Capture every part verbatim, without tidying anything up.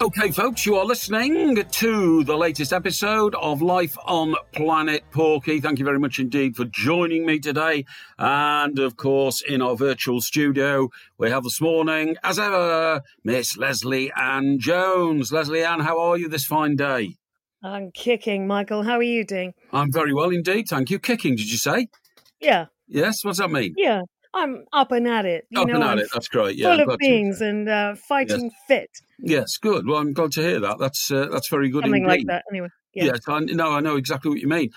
Okay, folks, you are listening to the latest episode of Life on Planet Porky. Thank you very much indeed for joining me today. And, of course, in our virtual studio, we have this morning, as ever, Miss Lesley Ann Jones. Lesley Ann, how are you this fine day? I'm kicking, Michael. How are you doing? I'm very well indeed, thank you. Kicking, did you say? Yeah. Yes, what's that mean? Yeah. I'm up and at it. You up know, and at I'm it, that's great. Yeah, full I'm of glad beans to, and uh, fighting yes. fit. Yes, good. Well, I'm glad to hear that. That's uh, that's very good Something indeed. like that, anyway. Yeah. Yes, I know. I know exactly what you mean.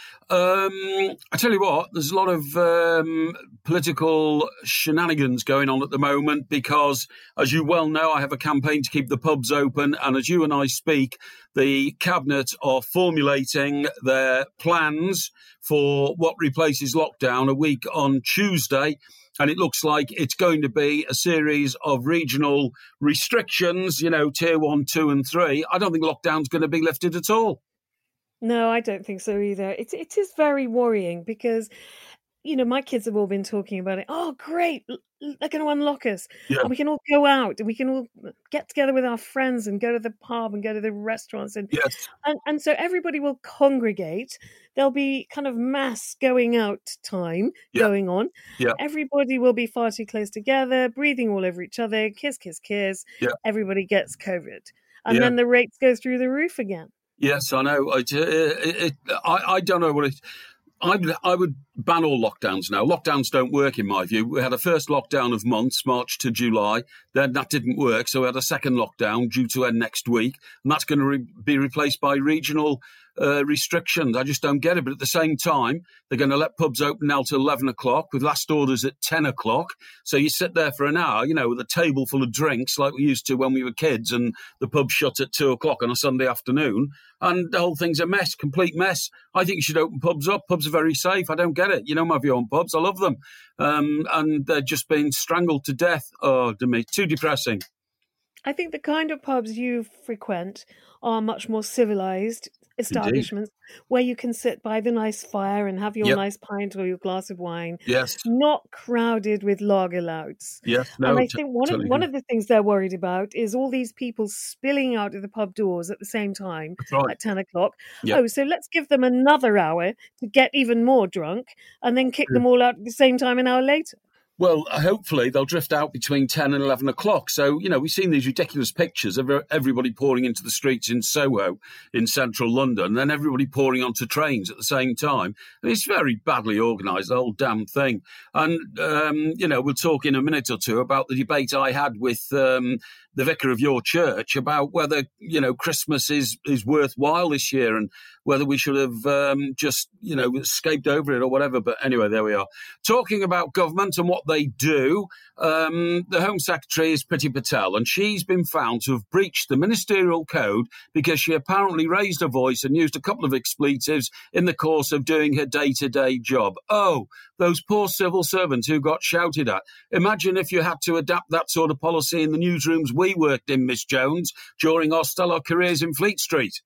Um, I tell you what, there's a lot of um, political shenanigans going on at the moment because, as you well know, I have a campaign to keep the pubs open, and as you and I speak, the cabinet are formulating their plans for what replaces lockdown a week on Tuesday. And it looks like it's going to be a series of regional restrictions, you know, tier one, two and three. I don't think lockdown's going to be lifted at all. No, I don't think so either. It, it is very worrying because, you know, my kids have all been talking about it. Oh, great. They're going to unlock us. Yeah. And we can all go out and we can all get together with our friends and go to the pub and go to the restaurants. And, yes. and, and so everybody will congregate. There'll be kind of mass going out time yeah. going on. Yeah. Everybody will be far too close together, breathing all over each other, kiss, kiss, kiss. Yeah. Everybody gets COVID. And yeah. then the rates go through the roof again. Yes, I know. It, it, it, I, I don't know what it... I would, I would ban all lockdowns now. Lockdowns don't work, in my view. We had a first lockdown of months, March to July. Then that didn't work, so we had a second lockdown due to end next week. And that's going to re- be replaced by regional uh, restrictions. I just don't get it. But at the same time, they're going to let pubs open now till eleven o'clock with last orders at ten o'clock. So you sit there for an hour, you know, with a table full of drinks like we used to when we were kids, and the pub shut at two o'clock on a Sunday afternoon. And the whole thing's a mess, complete mess. I think you should open pubs up. Pubs are very safe. I don't get it. You know my view on pubs. I love them. Um, and they're just being strangled to death. Oh, to me, too depressing. I think the kind of pubs you frequent are much more civilized establishments Indeed. Where you can sit by the nice fire and have your yep. nice pint or your glass of wine. Yes. Not crowded with lager louts. Yes. No, and I t- think one totally of one of the things they're worried about is all these people spilling out of the pub doors at the same time right. at ten o'clock. Yep. Oh, so let's give them another hour to get even more drunk and then kick mm. them all out at the same time an hour later. Well, hopefully they'll drift out between ten and eleven o'clock. So, you know, we've seen these ridiculous pictures of everybody pouring into the streets in Soho in central London, and then everybody pouring onto trains at the same time. And it's very badly organised, the whole damn thing. And, um, you know, we'll talk in a minute or two about the debate I had with um, the vicar of your church about whether, you know, Christmas is, is worthwhile this year and whether we should have um, just, you know, escaped over it or whatever. But anyway, there we are. Talking about government and what they do, um, the Home Secretary is Priti Patel, and she's been found to have breached the ministerial code because she apparently raised her voice and used a couple of expletives in the course of doing her day-to-day job. Oh, those poor civil servants who got shouted at. Imagine if you had to adapt that sort of policy in the newsrooms we worked in, Miss Jones, during our stellar careers in Fleet Street.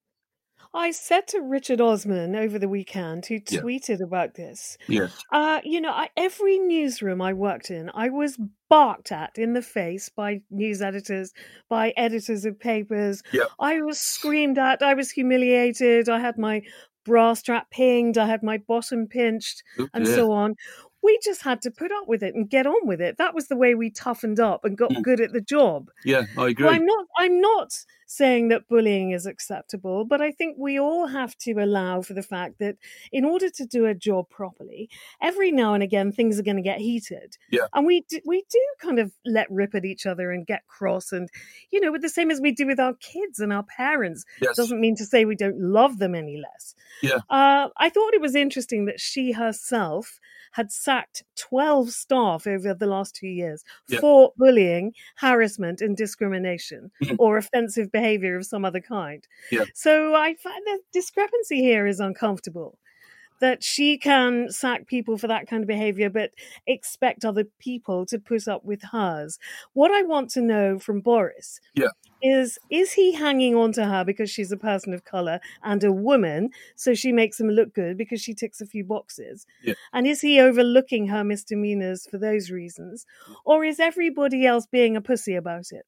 I said to Richard Osman over the weekend, who tweeted yeah. about this, yes. uh, you know, I, every newsroom I worked in, I was barked at in the face by news editors, by editors of papers. Yeah. I was screamed at. I was humiliated. I had my bra strap pinged. I had my bottom pinched oh, and yeah. so on. We just had to put up with it and get on with it. That was the way we toughened up and got mm. good at the job. Yeah, I agree. Well, I'm not, I'm not saying that bullying is acceptable, but I think we all have to allow for the fact that in order to do a job properly, every now and again things are going to get heated. Yeah. And we do, we do kind of let rip at each other and get cross, and you know, but the same as we do with our kids and our parents. Yes. Doesn't mean to say we don't love them any less. Yeah. Uh, I thought it was interesting that she herself had sacked twelve staff over the last two years yeah. for bullying, harassment and discrimination or offensive behavior of some other kind. Yeah. So I find the discrepancy here is uncomfortable. That she can sack people for that kind of behavior, but expect other people to put up with hers. What I want to know from Boris yeah. is, is he hanging on to her because she's a person of colour and a woman, so she makes him look good because she ticks a few boxes? Yeah. And is he overlooking her misdemeanours for those reasons? Or is everybody else being a pussy about it?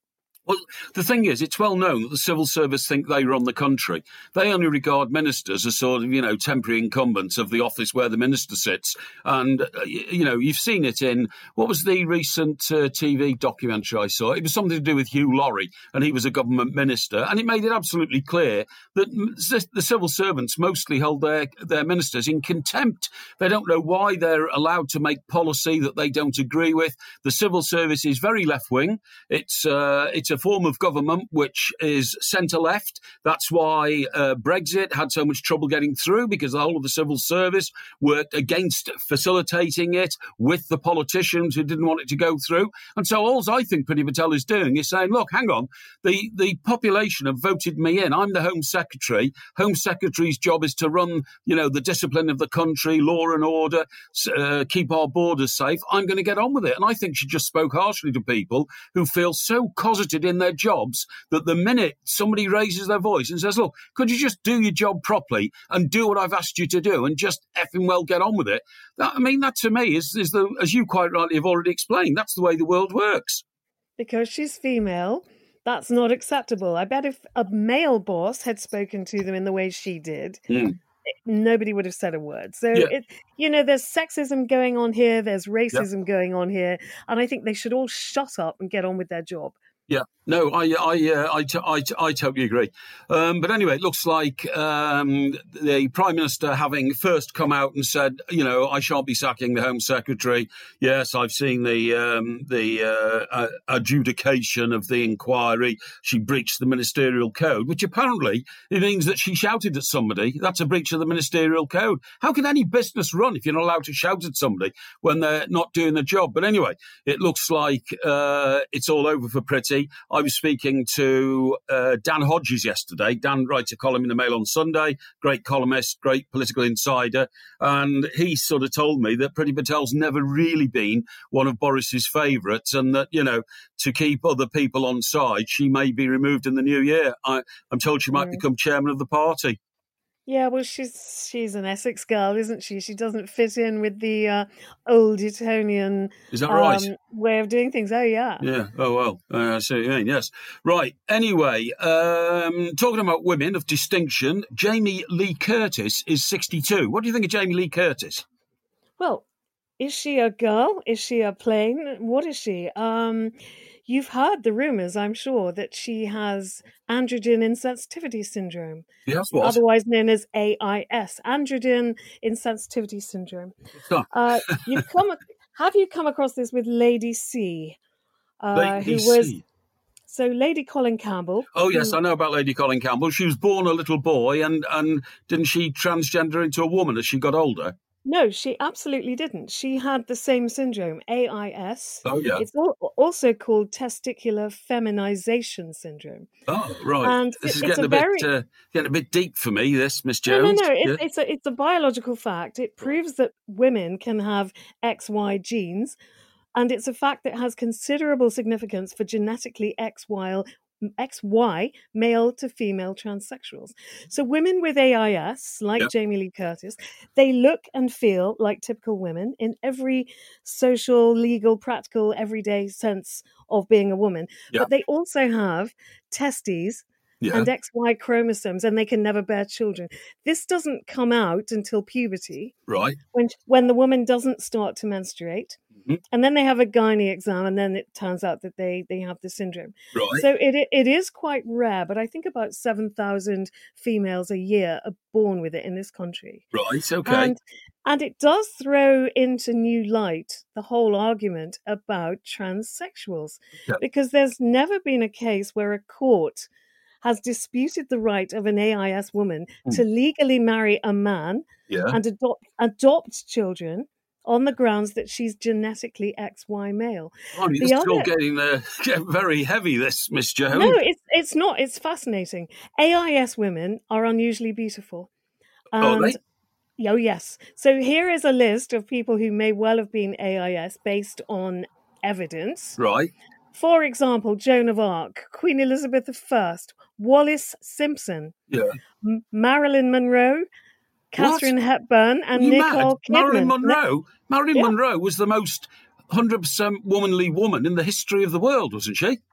Well, the thing is, it's well known that the civil service think they run the country. They only regard ministers as sort of, you know, temporary incumbents of the office where the minister sits. And, uh, you know, you've seen it in, what was the recent uh, T V documentary I saw? It was something to do with Hugh Laurie, and he was a government minister. And it made it absolutely clear that the civil servants mostly hold their, their ministers in contempt. They don't know why they're allowed to make policy that they don't agree with. The civil service is very left-wing. It's, uh, it's a form of government which is centre-left. That's why uh, Brexit had so much trouble getting through, because the whole of the civil service worked against facilitating it with the politicians who didn't want it to go through. And so all I think Priti Patel is doing is saying, look, hang on, the, the population have voted me in. I'm the Home Secretary. Home Secretary's job is to run, you know, the discipline of the country, law and order, uh, keep our borders safe. I'm going to get on with it. And I think she just spoke harshly to people who feel so cosseted in their jobs that the minute somebody raises their voice and says, look, could you just do your job properly and do what I've asked you to do and just effing well get on with it? That, I mean, that to me is, is the, as you quite rightly have already explained, that's the way the world works. Because she's female, that's not acceptable. I bet if a male boss had spoken to them in the way she did, mm. nobody would have said a word. So, yeah. it, you know, there's sexism going on here, there's racism yeah. going on here, and I think they should all shut up and get on with their job. Yeah, no, I I uh, I, t- I, t- I totally agree. Um, but anyway, it looks like um, the Prime Minister, having first come out and said, you know, I shan't be sacking the Home Secretary. Yes, I've seen the um, the uh, uh, adjudication of the inquiry. She breached the ministerial code, which apparently it means that she shouted at somebody. That's a breach of the ministerial code. How can any business run if you're not allowed to shout at somebody when they're not doing the job? But anyway, it looks like uh, it's all over for Priti. I was speaking to uh, Dan Hodges yesterday. Dan writes a column in the Mail on Sunday, great columnist, great political insider, and he sort of told me that Priti Patel's never really been one of Boris's favourites, and that, you know, to keep other people on side, she may be removed in the new year. I, I'm told she might mm. become chairman of the party. Yeah, well, she's she's an Essex girl, isn't she? She doesn't fit in with the uh, old Etonian Is that right? um, way of doing things. Oh, yeah. Yeah. Oh, well, uh, I see what you mean, yes. Right. Anyway, um, talking about women of distinction, Jamie Lee Curtis is sixty-two. What do you think of Jamie Lee Curtis? Well, is she a girl? Is she a plane? What is she? Um, you've heard the rumours, I'm sure, that she has androgen insensitivity syndrome. Yes, what? Otherwise known as A I S, androgen insensitivity syndrome. Oh. uh, you've come, have you come across this with Lady C? Uh, Lady who was, C. So Lady Colin Campbell. Oh, yes, who, I know about Lady Colin Campbell. She was born a little boy, and, and didn't she transgender into a woman as she got older? No, she absolutely didn't. She had the same syndrome, A I S. Oh, yeah. It's also called testicular feminization syndrome. Oh, right. And this it, is getting a, very... bit uh, getting a bit deep for me, this, Miss Jones. No, no, no. It, yeah. It's, a, it's a biological fact. It proves that women can have X Y genes, and it's a fact that has considerable significance for genetically X Y X Y male to female transsexuals. So women with A I S, like yep. Jamie Lee Curtis, they look and feel like typical women in every social, legal, practical, everyday sense of being a woman. Yep. But they also have testes yeah. and X Y chromosomes, and they can never bear children. This doesn't come out until puberty, right? When when the woman doesn't start to menstruate. And then they have a gynae exam, and then it turns out that they, they have the syndrome. Right. So it it is quite rare, but I think about seven thousand females a year are born with it in this country. Right, okay. And, and it does throw into new light the whole argument about transsexuals, yeah. because there's never been a case where a court has disputed the right of an A I S woman mm. to legally marry a man yeah. and adopt adopt children on the grounds that she's genetically X Y male. Oh, it's the still other... getting uh, very heavy, this, Miss Jones. No, it's it's not. It's fascinating. A I S women are unusually beautiful. And, oh, they? Oh, yes. So here is a list of people who may well have been A I S based on evidence. Right. For example, Joan of Arc, Queen Elizabeth the First, Wallis Simpson, yeah. M- Marilyn Monroe, Katharine what? Hepburn, and you Nicole mad? Kidman. Marilyn Monroe? Marilyn yeah. Monroe was the most one hundred percent womanly woman in the history of the world, wasn't she?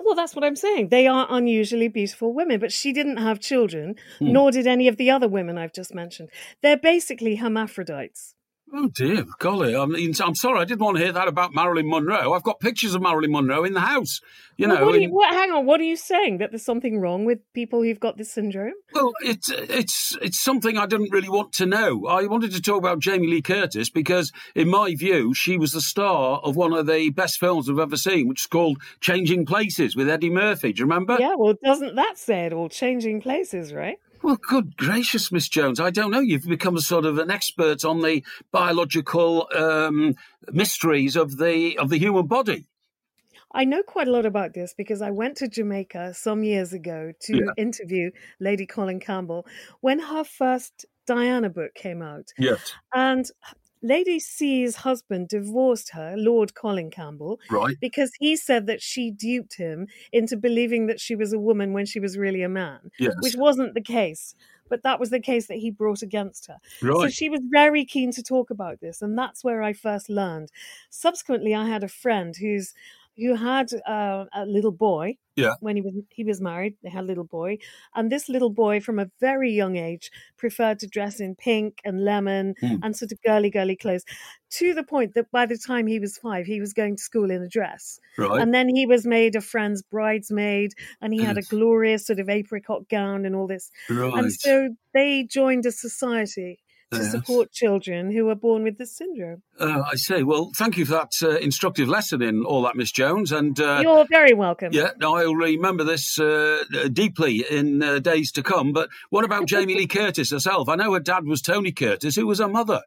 Well, that's what I'm saying. They are unusually beautiful women, but she didn't have children, Hmm. nor did any of the other women I've just mentioned. They're basically hermaphrodites. Oh dear, golly! I mean, I'm sorry, I didn't want to hear that about Marilyn Monroe. I've got pictures of Marilyn Monroe in the house. You Well, know, what, do you, and- what? Hang on. What are you saying? That there's something wrong with people who've got this syndrome? well, it's it's it's something I didn't really want to know. I wanted to talk about Jamie Lee Curtis because, in my view, she was the star of one of the best films I've ever seen, which is called Changing Places with Eddie Murphy. Do you remember? Yeah. Well, doesn't that say it all? Changing places, right? Well, good gracious, Miss Jones, I don't know. You've become a sort of an expert on the biological um, mysteries of the of the human body. I know quite a lot about this because I went to Jamaica some years ago to Yeah. interview Lady Colin Campbell when her first Diana book came out. Yes. And Lady C's husband divorced her, Lord Colin Campbell, Right. because he said that she duped him into believing that she was a woman when she was really a man, Yes. which wasn't the case. But that was the case that he brought against her. So Right. she was very keen to talk about this, and that's where I first learned. Subsequently, I had a friend who's who had uh, a little boy. Yeah. When he was he was married, they had a little boy, and this little boy, from a very young age, preferred to dress in pink and lemon Mm. and sort of girly girly clothes, to the point that by the time he was five, he was going to school in a dress. Right. And then he was made a friend's bridesmaid, and he had a Yes. glorious sort of apricot gown and all this. Right. And so they joined a society to Yes. support children who were born with this syndrome. Uh, I say, well, thank you for that uh, instructive lesson in all that, Miss Jones. And uh, You're very welcome. yeah, no, I'll remember this uh, deeply in uh, days to come. But what about Jamie Lee Curtis herself? I know her dad was Tony Curtis. Who was her mother?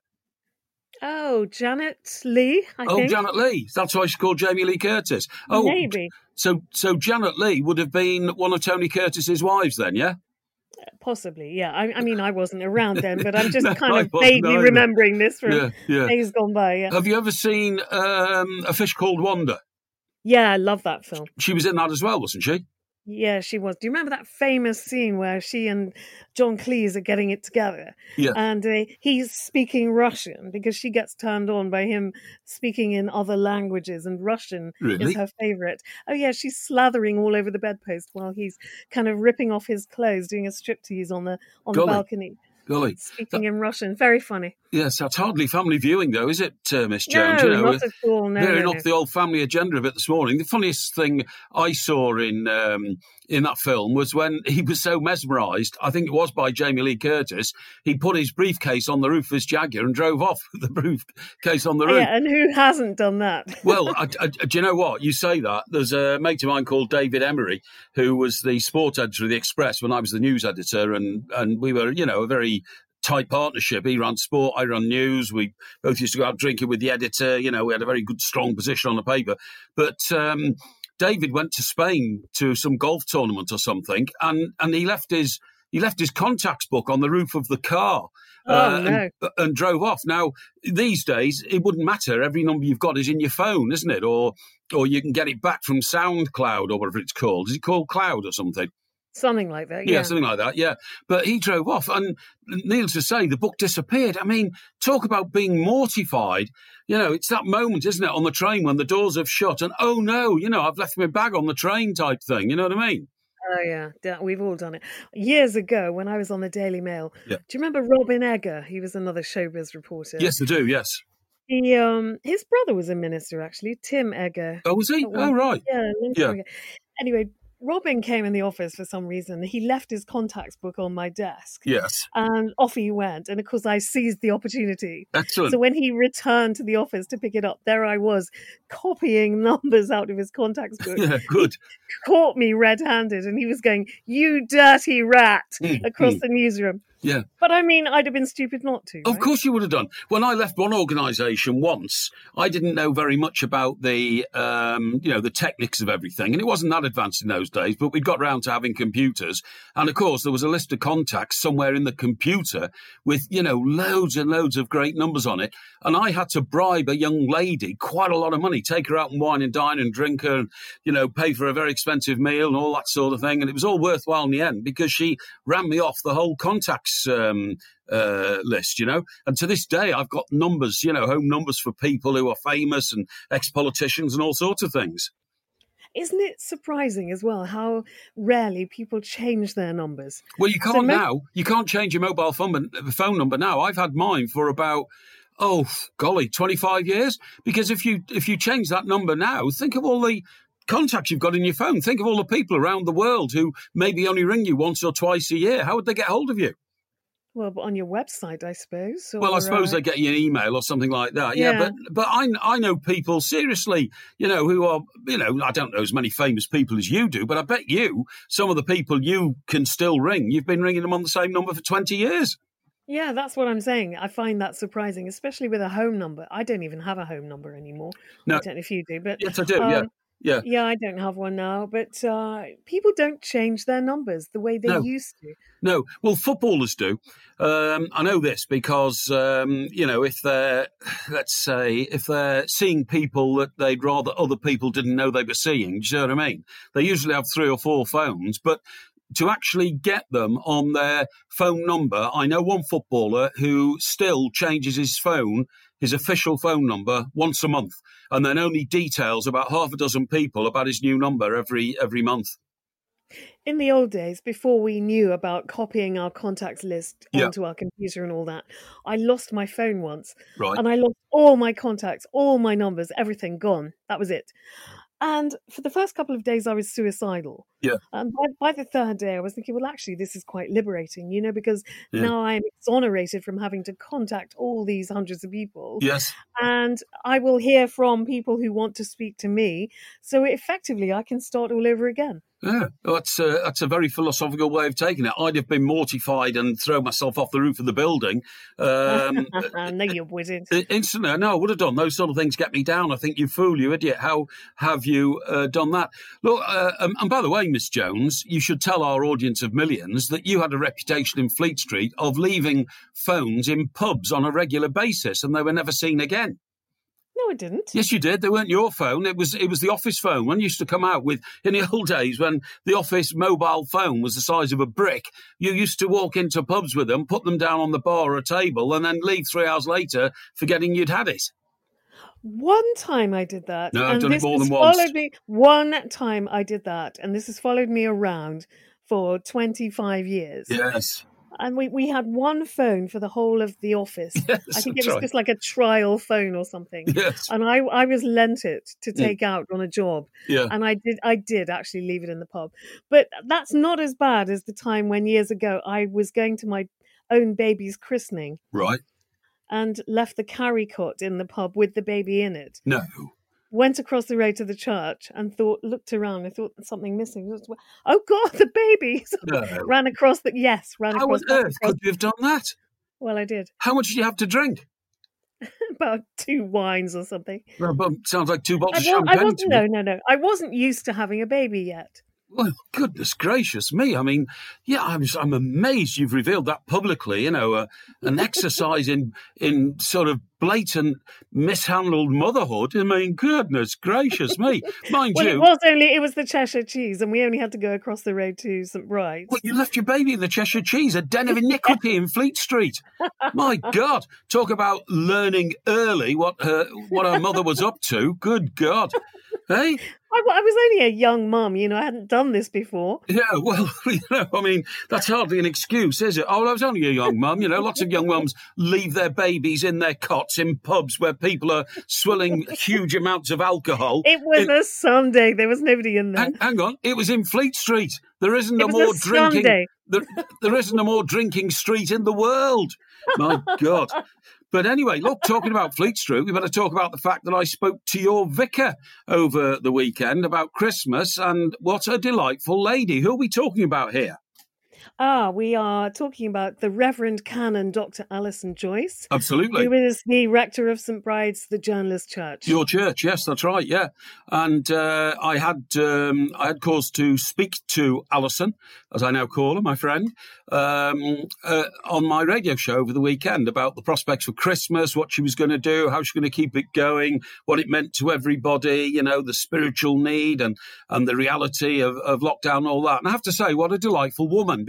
Oh, Janet Lee, I oh, think. Janet Lee. That's why she's called Jamie Lee Curtis. Oh, Maybe. So, so Janet Lee would have been one of Tony Curtis's wives then, yeah? Possibly, yeah. I, I mean, I wasn't around then, but I'm just No, kind I of wasn't vaguely either. remembering this from Yeah, yeah. days gone by. Yeah. Have you ever seen um, A Fish Called Wanda? Yeah, I love that film. She was in that as well, wasn't she? Yeah, she was. Do you remember that famous scene where she and John Cleese are getting it together? Yeah. And uh, he's speaking Russian because she gets turned on by him speaking in other languages, and Russian Really? is her favorite. Oh, yeah, she's slathering all over the bedpost while he's kind of ripping off his clothes, doing a striptease on the on Golly. the balcony, Golly. speaking in Russian. Very funny. Yes, that's hardly family viewing, though, is it, uh, Miss Jones? No, you know, not at all. No, veering no, off no. the old family agenda a bit this morning. The funniest thing I saw in um, in that film was when he was so mesmerised, I think it was by Jamie Lee Curtis, he put his briefcase on the roof of his Jaguar and drove off with the briefcase on the roof. Yeah, and who hasn't done that? Well, I, I, do you know what? You say that. There's a mate of mine called David Emery, who was the sport editor of the Express when I was the news editor, and, and we were, you know, a very tight partnership. He ran sport, I ran news. We both used to go out drinking with the editor. You know, we had a very good, strong position on the paper. But um, David went to Spain to some golf tournament or something, and, and he left his he left his contacts book on the roof of the car. Oh, uh, no. and, and drove off. Now, these days, it wouldn't matter. Every number you've got is in your phone, isn't it? Or or you can get it back from SoundCloud or whatever it's called. Is it called Cloud or something? Something like that, Yeah, yeah. something like that, yeah. But he drove off, and needless to say, the book disappeared. I mean, talk about being mortified. You know, it's that moment, isn't it, on the train when the doors have shut, and oh no, you know, I've left my bag on the train type thing. You know what I mean? Oh, yeah. Yeah, we've all done it. Years ago, when I was on the Daily Mail, Yeah. do you remember Robin Egger? He was another showbiz reporter. Yes, I do, yes. He, um, his brother was a minister, actually, Tim Egger. Oh, was he? At one- Oh, right. Yeah, a long Yeah. time ago. Anyway, Robin came in the office for some reason. He left his contacts book on my desk, Yes. and off he went. And of course, I seized the opportunity. Excellent. So when he returned to the office to pick it up, there I was copying numbers out of his contacts book. Yeah, good. Caught me red-handed, and he was going, "You dirty rat," Mm, across mm. the newsroom. Yeah. But I mean, I'd have been stupid not to. Of right? course you would have done. When I left one organisation once, I didn't know very much about the, um, you know, the techniques of everything. And it wasn't that advanced in those days, but we'd got round to having computers. And of course, there was a list of contacts somewhere in the computer with, you know, loads and loads of great numbers on it. And I had to bribe a young lady quite a lot of money, take her out and wine and dine and drink her and, you know, pay for a very expensive meal and all that sort of thing. And it was all worthwhile in the end because she ran me off the whole contacts um, uh, list, you know. And to this day, I've got numbers, you know, home numbers for people who are famous and ex-politicians and all sorts of things. Isn't it surprising as well how rarely people change their numbers? Well, you can't So mo- now. You can't change your mobile phone, phone number now. I've had mine for about, oh, golly, twenty-five years. Because if you if you change that number now, think of all the contacts you've got in your phone. Think of all the people around the world who maybe only ring you once or twice a year. How would they get hold of you? Well, but on your website, I suppose. Or, Well, I suppose uh, they get you an email or something like that. Yeah, Yeah. but but I I know people seriously, you know, who are, you know, I don't know as many famous people as you do, but I bet you some of the people you can still ring, you've been ringing them on the same number for twenty years. Yeah, that's what I'm saying. I find that surprising, especially with a home number. I don't even have a home number anymore. No. I don't know if you do, but Yes, I do. Yeah, um, yeah. yeah, I don't have one now. But uh, people don't change their numbers the way they No. used to. No, well, footballers do. Um, I know this because, um, you know, if they're, let's say, if they're seeing people that they'd rather other people didn't know they were seeing, do you know what I mean? They usually have three or four phones, but to actually get them on their phone number, I know one footballer who still changes his phone, his official phone number, once a month, and then only details about half a dozen people about his new number every every month. In the old days, before we knew about copying our contacts list Yeah. onto our computer and all that, I lost my phone once. Right. And I lost all my contacts, all my numbers, everything gone. That was it. And for the first couple of days, I was suicidal. Yeah. And by, by the third day, I was thinking, well, actually, this is quite liberating, you know, because Yeah. now I'm exonerated from having to contact all these hundreds of people. Yes. And I will hear from people who want to speak to me. So effectively, I can start all over again. Yeah, that's a, that's a very philosophical way of taking it. I'd have been mortified and thrown myself off the roof of the building. Um, no, you wouldn't. Instantly, no, I would have done. Those sort of things get me down. I think you fool, you idiot. How have you uh, done that? Look, uh, um, and by the way, Miss Jones, you should tell our audience of millions that you had a reputation in Fleet Street of leaving phones in pubs on a regular basis, and they were never seen again. No, I didn't. Yes, you did. They weren't your phone. It was it was the office phone. One used to come out with, in the old days when the office mobile phone was the size of a brick, you used to walk into pubs with them, put them down on the bar or a table, and then leave three hours later forgetting you'd had it. One time I did that. No, I've and done it this more has than once. Followed me. One time I did that, and this has followed me around for twenty-five years. Yes. And we, we had one phone for the whole of the office. Yes, I think it that's was right. just like a trial phone or something. Yes. And I, I was lent it to take out on a job. Yeah. And I did I did actually leave it in the pub. But that's not as bad as the time when years ago I was going to my own baby's christening Right. and left the carry cot in the pub with the baby in it. No. Went across the road to the church and thought, looked around. I thought something missing. Oh God, the baby! So No. ran across the yes, ran How across. on back earth across- could you have done that? Well, I did How much did you have to drink? about two wines or something. Well, but sounds like two I, bottles wa- of I champagne wasn't. to No, me. no, no. I wasn't used to having a baby yet. Well, goodness gracious me. I mean, yeah, I'm, I'm amazed you've revealed that publicly, you know, uh, an exercise in in sort of blatant mishandled motherhood. I mean, goodness gracious me. Mind Well, you, it was only it was the Cheshire Cheese, and we only had to go across the road to St Bride's. well, you left your baby in the Cheshire Cheese, a den of iniquity in Fleet Street. My God, talk about learning early what her what her mother was up to. Good God. Hey? I, I was only a young mum, you know. I hadn't done this before. Yeah, well, you know, I mean, that's hardly an excuse, is it? Oh, well, I was only a young mum. You know, lots of young mums leave their babies in their cots in pubs where people are swilling huge amounts of alcohol. It was In- a Sunday. There was nobody in there. hang, hang on, it was in Fleet Street. There isn't It a was more a drinking. Sunday. There, there isn't a more drinking street in the world. My God. But anyway, look, talking about Fleet Street, we better talk about the fact that I spoke to your vicar over the weekend about Christmas, and what a delightful lady. Who are we talking about here? Ah, we are talking about the Reverend Canon Doctor Alison Joyce, Absolutely. who is the rector of St Bride's, the Journalist Church. Your church, yes, that's right, yeah. And uh, I had um, I had cause to speak to Alison, as I now call her, my friend, um, uh, on my radio show over the weekend about the prospects for Christmas, what she was going to do, how she's going to keep it going, what it meant to everybody, you know, the spiritual need and, and the reality of, of lockdown and all that. And I have to say, what a delightful woman,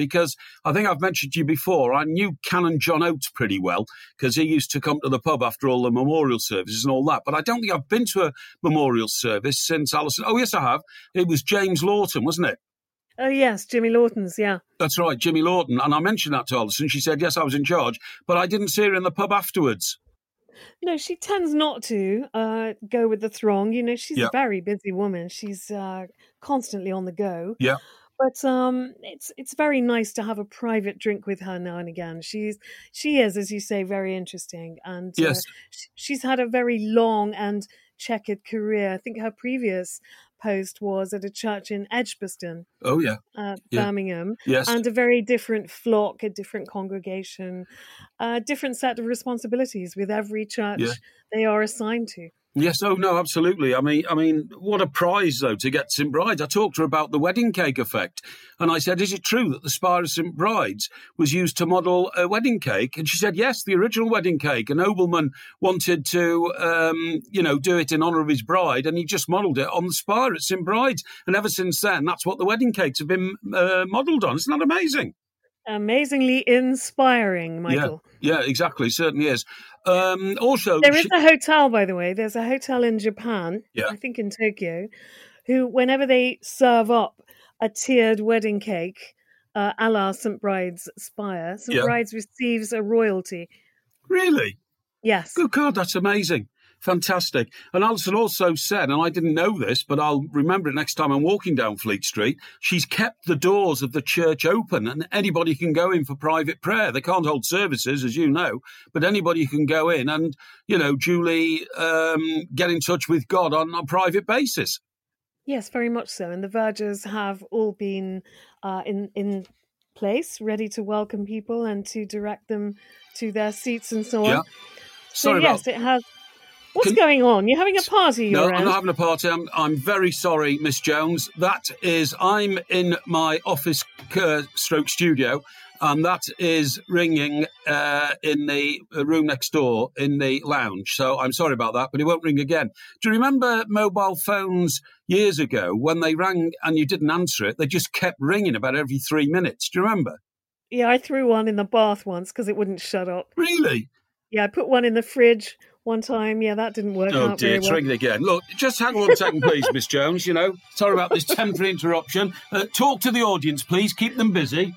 because I think I've mentioned to you before, I knew Canon John Oates pretty well because he used to come to the pub after all the memorial services and all that. But I don't think I've been to a memorial service since Alison. Oh, yes, I have. It was James Lawton, wasn't it? Oh, yes, Jimmy Lawton's, yeah. That's right, Jimmy Lawton. And I mentioned that to Alison. She said, yes, I was in charge, but I didn't see her in the pub afterwards. No, she tends not to uh, go with the throng. You know, she's Yeah. a very busy woman. She's uh, constantly on the go. Yeah. But um, it's it's very nice to have a private drink with her now and again. She's she is, as you say, very interesting, and Yes. uh, sh- she's had a very long and checkered career. I think her previous post was at a church in Edgbaston, Oh, yeah. uh, Yeah. Birmingham, Yes. and a very different flock, a different congregation, a different set of responsibilities with every church Yeah. they are assigned to. Yes, oh no, absolutely. I mean, I mean, what a prize though to get Saint Bride's. I talked to her about the wedding cake effect, and I said, "Is it true that the spire of Saint Bride's was used to model a wedding cake?" And she said, "Yes, the original wedding cake. A nobleman wanted to, um, you know, do it in honour of his bride, and he just modelled it on the spire at Saint Bride's. And ever since then, that's what the wedding cakes have been uh, modelled on. Isn't that amazing?" Amazingly inspiring, Michael. Yeah, yeah, exactly. Certainly is. Um, also, There is she- a hotel, by the way. There's a hotel in Japan, Yeah. I think in Tokyo, who, whenever they serve up a tiered wedding cake, uh, a la Saint Bride's spire, Saint Yeah. Bride's receives a royalty. really. Yes. Good God, that's amazing. Fantastic. And Alison also said, and I didn't know this, but I'll remember it next time I'm walking down Fleet Street, she's kept the doors of the church open and anybody can go in for private prayer. They can't hold services, as you know, but anybody can go in and, you know, duly um, get in touch with God on a private basis. Yes, very much so. And the vergers have all been uh, in in place, ready to welcome people and to direct them to their seats and so on. Yeah. So Sorry yes, about it has. What's Can- going on? You're having a party, No, your I'm end? not having a party. I'm, I'm very sorry, Miss Jones. That is, I'm in my office uh, stroke studio, and that is ringing uh, in the room next door in the lounge. So I'm sorry about that, but it won't ring again. Do you remember mobile phones years ago when they rang and you didn't answer it? They just kept ringing about every three minutes. Do you remember? Yeah, I threw one in the bath once because it wouldn't shut up. Really? Yeah, I put one in the fridge one time. Yeah, that didn't work Oh out dear, very it's well. ringing again. Look, just hang on a second, please, Miss Jones. You know, sorry about this temporary interruption. Uh, talk to the audience, please. Keep them busy.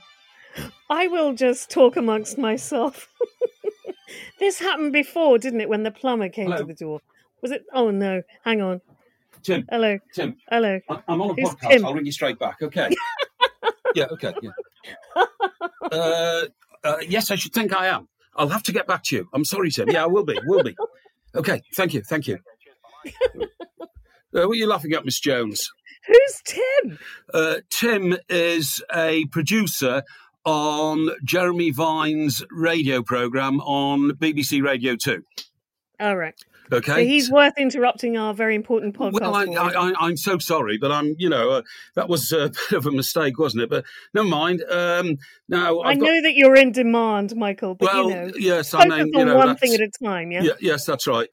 I will just talk amongst myself. This happened before, didn't it, when the plumber came Hello. to the door? Was it? Oh, no. Hang on. Tim, Hello. Tim, Hello. I- I'm on a Who's podcast. Tim? I'll ring you straight back. Okay. Yeah. Okay. Yeah. Uh, uh, yes, I should think I am. I'll have to get back to you. I'm sorry, Tim. Yeah, I will be. Will be. Okay. Thank you. Thank you. Uh, what are you laughing at, Miss Jones? Who's Tim? Uh, Tim is a producer on Jeremy Vine's radio programme on B B C Radio two. All right. Okay. So he's worth interrupting our very important podcast. Well, I, for. I, I, I'm so sorry, but I'm, you know, uh, that was a bit of a mistake, wasn't it? But never mind. Um, now, I I've got, know that you're in demand, Michael, but well, you know, yes, I focus mean, you on know, one that's- thing at a time, yeah? yeah, yes, that's right.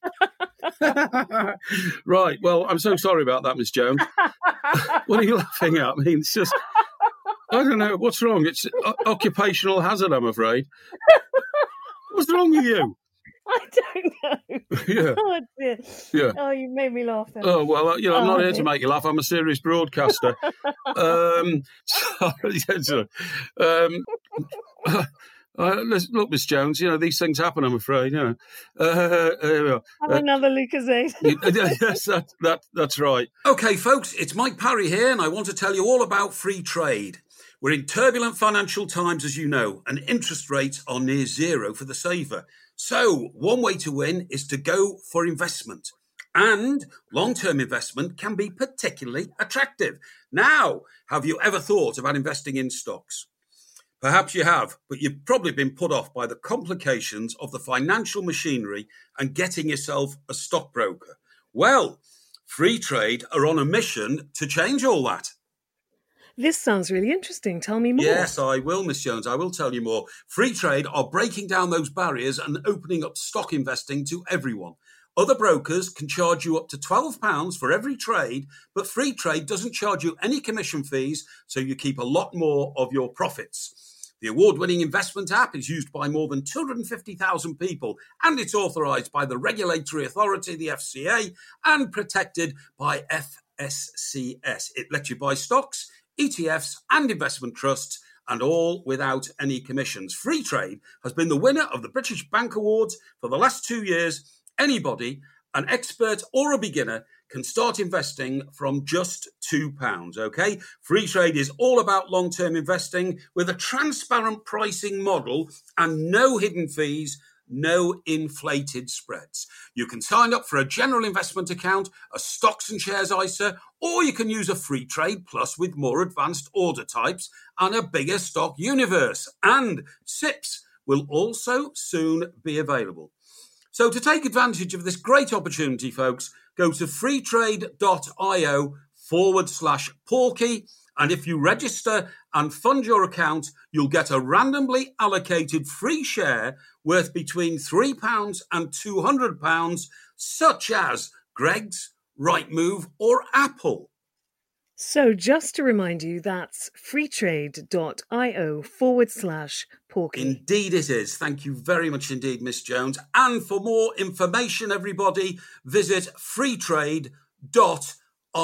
Right. Well, I'm so sorry about that, Miss Jones. What are you laughing at? I mean, it's just, I don't know what's wrong. It's o- occupational hazard, I'm afraid. What's wrong with you? I don't know. Yeah. Oh, dear. Yeah. Oh, you made me laugh then. Oh, well, uh, you know, I'm Oh, not here to dear. make you laugh. I'm a serious broadcaster. um, sorry, yes, sir. um, uh, listen, look, Miss Jones, you know, these things happen, I'm afraid. You know. Uh, there we are. Have Uh, another Lucozade. yes, that, that, that's right. Okay, folks, it's Mike Parry here, and I want to tell you all about free trade. We're in turbulent financial times, as you know, and interest rates are near zero for the saver. So one way to win is to go for investment. And long-term investment can be particularly attractive. Now, have you ever thought about investing in stocks? Perhaps you have, but you've probably been put off by the complications of the financial machinery and getting yourself a stockbroker. Well, Free Trade are on a mission to change all that. This sounds really interesting. Tell me more. Yes, I will, Miss Jones. I will tell you more. Free Trade are breaking down those barriers and opening up stock investing to everyone. Other brokers can charge you up to twelve pounds for every trade, but Freetrade doesn't charge you any commission fees, so you keep a lot more of your profits. The award-winning investment app is used by more than two hundred fifty thousand people, and it's authorised by the regulatory authority, the F C A, and protected by F S C S. It lets you buy stocks, E T Fs, and investment trusts, and all without any commissions. Freetrade has been the winner of the British Bank Awards for the last two years. Anybody, an expert or a beginner, can start investing from just two pounds, okay? Freetrade is all about long-term investing with a transparent pricing model and no hidden fees, no inflated spreads. You can sign up for a general investment account, a stocks and shares I S A, or you can use a Freetrade Plus with more advanced order types and a bigger stock universe. And S I Ps will also soon be available. So to take advantage of this great opportunity, folks, go to freetrade.io forward slash Porky. And if you register and fund your account, you'll get a randomly allocated free share worth between three pounds and two hundred pounds, such as Greggs, Rightmove, or Apple. So just to remind you, that's freetrade.io forward slash Porky. Indeed it is. Thank you very much indeed, Miss Jones. And for more information, everybody, visit freetrade dot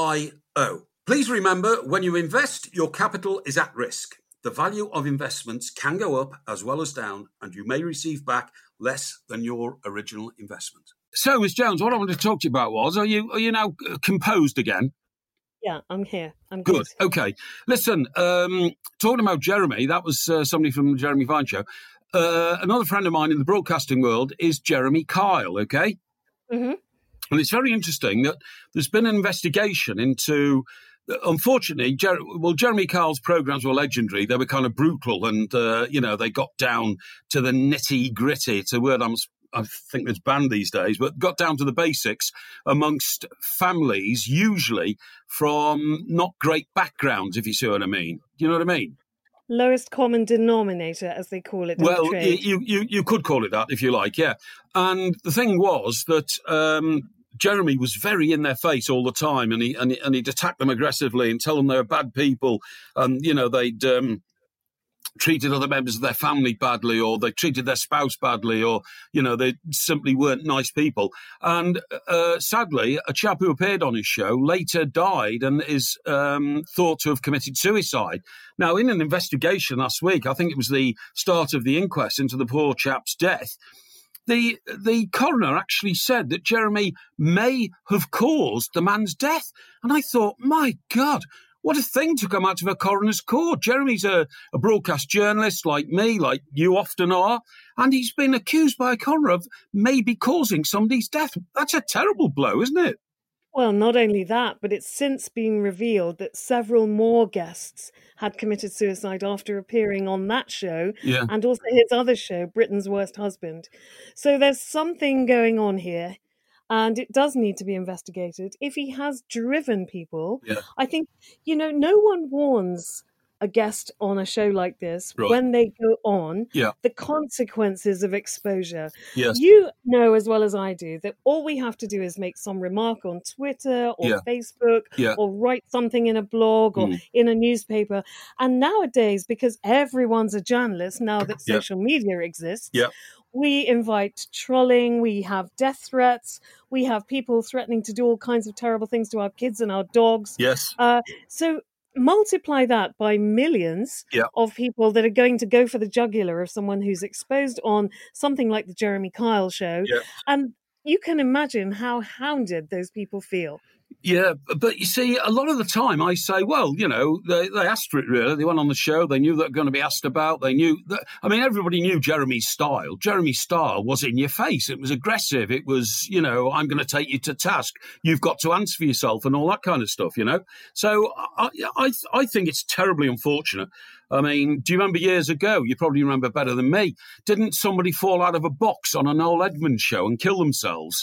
io. Please remember, when you invest, your capital is at risk. The value of investments can go up as well as down, and you may receive back less than your original investment. So, Miss Jones, what I wanted to talk to you about was, are you are you now composed again? Yeah, I'm here. I'm good. good. Okay. Listen, um, talking about Jeremy, that was uh, somebody from the Jeremy Vine Show. Uh, another friend of mine in the broadcasting world is Jeremy Kyle, okay? Mm-hmm. And it's very interesting that there's been an investigation into, unfortunately, Jer- well, Jeremy Kyle's programmes were legendary. They were kind of brutal and, uh, you know, they got down to the nitty-gritty. It's a word I'm I think that's banned these days, but got down to the basics amongst families, usually from not great backgrounds, if you see what I mean. Do you know what I mean? Lowest common denominator, as they call it in well, the trade. You, you, you could call it that, if you like, yeah. And the thing was that um, Jeremy was very in their face all the time, and he, and he, and he'd attack them aggressively and tell them they were bad people. And, you know, they'd... Um, treated other members of their family badly, or they treated their spouse badly, or, you know, they simply weren't nice people. And uh, sadly, a chap who appeared on his show later died and is um, thought to have committed suicide. Now, in an investigation last week, I think it was the start of the inquest into the poor chap's death, the the coroner actually said that Jeremy may have caused the man's death. And I thought, my God, what a thing to come out of a coroner's court. Jeremy's a, a broadcast journalist like me, like you often are, and he's been accused by a coroner of maybe causing somebody's death. That's a terrible blow, isn't it? Well, not only that, but it's since been revealed that several more guests had committed suicide after appearing on that show, yeah. and also his other show, Britain's Worst Husband. So there's something going on here. And it does need to be investigated. If he has driven people, yeah. I think, you know, no one warns a guest on a show like this right. when they go on yeah. the consequences of exposure. Yes. You know as well as I do that all we have to do is make some remark on Twitter or yeah. Facebook yeah. or write something in a blog or mm. in a newspaper. And nowadays, because everyone's a journalist now that yeah. social media exists, yeah. we invite trolling, we have death threats, we have people threatening to do all kinds of terrible things to our kids and our dogs. Yes. Uh, so multiply that by millions yeah. of people that are going to go for the jugular of someone who's exposed on something like the Jeremy Kyle show. Yeah. And you can imagine how hounded those people feel. Yeah, but you see, a lot of the time I say, well, you know, they, they asked for it, really. They went on the show. They knew they were going to be asked about. They knew that, I mean, everybody knew Jeremy's style. Jeremy's style was in your face. It was aggressive. It was, you know, I'm going to take you to task. You've got to answer for yourself and all that kind of stuff, you know. So I, I, I think it's terribly unfortunate. I mean, do you remember years ago? You probably remember better than me. Didn't somebody fall out of a box on a Noel Edmonds show and kill themselves?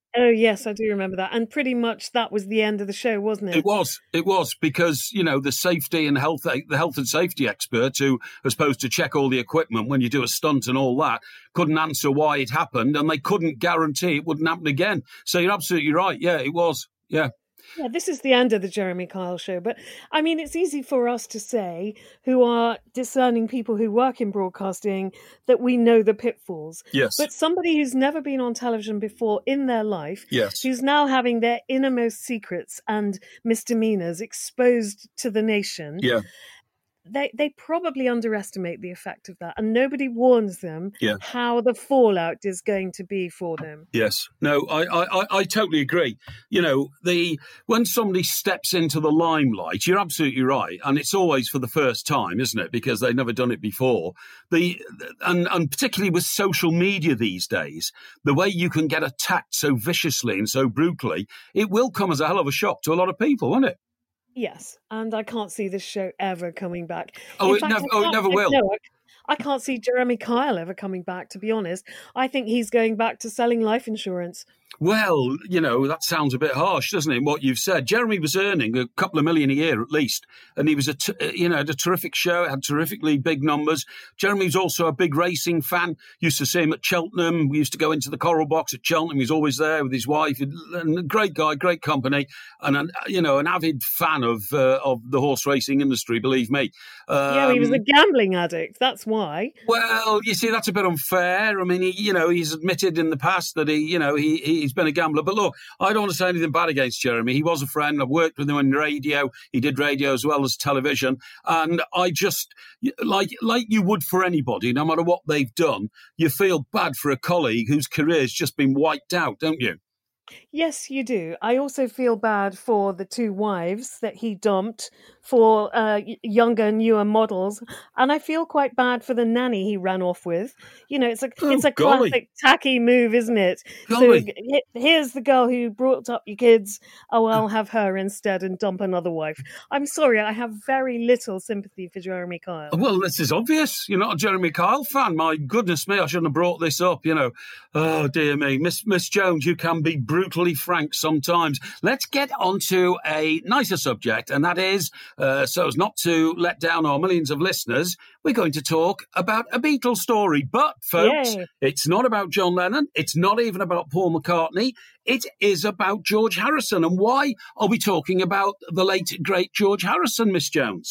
Oh, yes, I do remember that. And pretty much that was the end of the show, wasn't It it? was. It was because, you know, the safety and health, the health and safety experts who are supposed to check all the equipment when you do a stunt and all that couldn't answer why it happened, and they couldn't guarantee it wouldn't happen again. So you're absolutely right. Yeah, it was. Yeah. Yeah, this is the end of the Jeremy Kyle show. But I mean, it's easy for us to say, who are discerning people who work in broadcasting, that we know the pitfalls. Yes. But somebody who's never been on television before in their life, Yes. who's now having their innermost secrets and misdemeanors exposed to the nation. Yeah. They they probably underestimate the effect of that, and nobody warns them Yeah. how the fallout is going to be for them. Yes. No, I, I, I totally agree. You know, the when somebody steps into the limelight, you're absolutely right, and it's always for the first time, isn't it? Because they've never done it before. The and and particularly with social media these days, the way you can get attacked so viciously and so brutally, it will come as a hell of a shock to a lot of people, won't it? Yes, and I can't see this show ever coming back. Oh, In it fact, never. I Oh, it can't- never I- will. no, I, I can't see Jeremy Kyle ever coming back, to be honest. I think he's going back to selling life insurance. Well, you know, that sounds a bit harsh, doesn't it, what you've said? Jeremy was earning a couple of million a year at least, and he was, a t- you know, had a terrific show, had terrifically big numbers. Jeremy was also a big racing fan, used to see him at Cheltenham. We used to go into the Coral Box at Cheltenham. He was always there with his wife. And a great guy, great company, and, an, you know, an avid fan of uh, of the horse racing industry, believe me. Um, Yeah, he was a gambling addict, that's why. Well, you see, that's a bit unfair. I mean, he, you know, he's admitted in the past that he, you know, he, he's been a gambler. But look, I don't want to say anything bad against Jeremy. He was a friend. I've worked with him on radio. He did radio as well as television. And I just, like, like you would for anybody, no matter what they've done, you feel bad for a colleague whose career's just been wiped out, don't you? Yes, you do. I also feel bad for the two wives that he dumped for uh, y- younger, newer models, and I feel quite bad for the nanny he ran off with. You know, it's a Oh, it's a golly. classic tacky move, isn't it? Golly. So he- here's the girl who brought up your kids. Oh, I'll have her instead and dump another wife. I'm sorry, I have very little sympathy for Jeremy Kyle. Well, this is obvious. You're not a Jeremy Kyle fan. My goodness me, I shouldn't have brought this up, you know. Oh, dear me. Miss Miss Jones, you can be brutally frank sometimes. Let's get on to a nicer subject, and that is, uh, so as not to let down our millions of listeners, we're going to talk about a Beatles story. But, folks, Yay. it's not about John Lennon. It's not even about Paul McCartney. It is about George Harrison. And why are we talking about the late, great George Harrison, Miss Jones?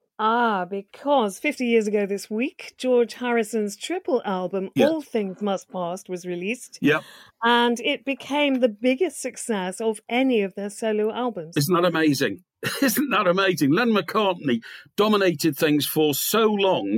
Ah, because fifty years ago this week, George Harrison's triple album, Yeah. All Things Must Pass, was released. Yep. And it became the biggest success of any of their solo albums. Isn't that amazing? Isn't that amazing? Len McCartney dominated things for so long,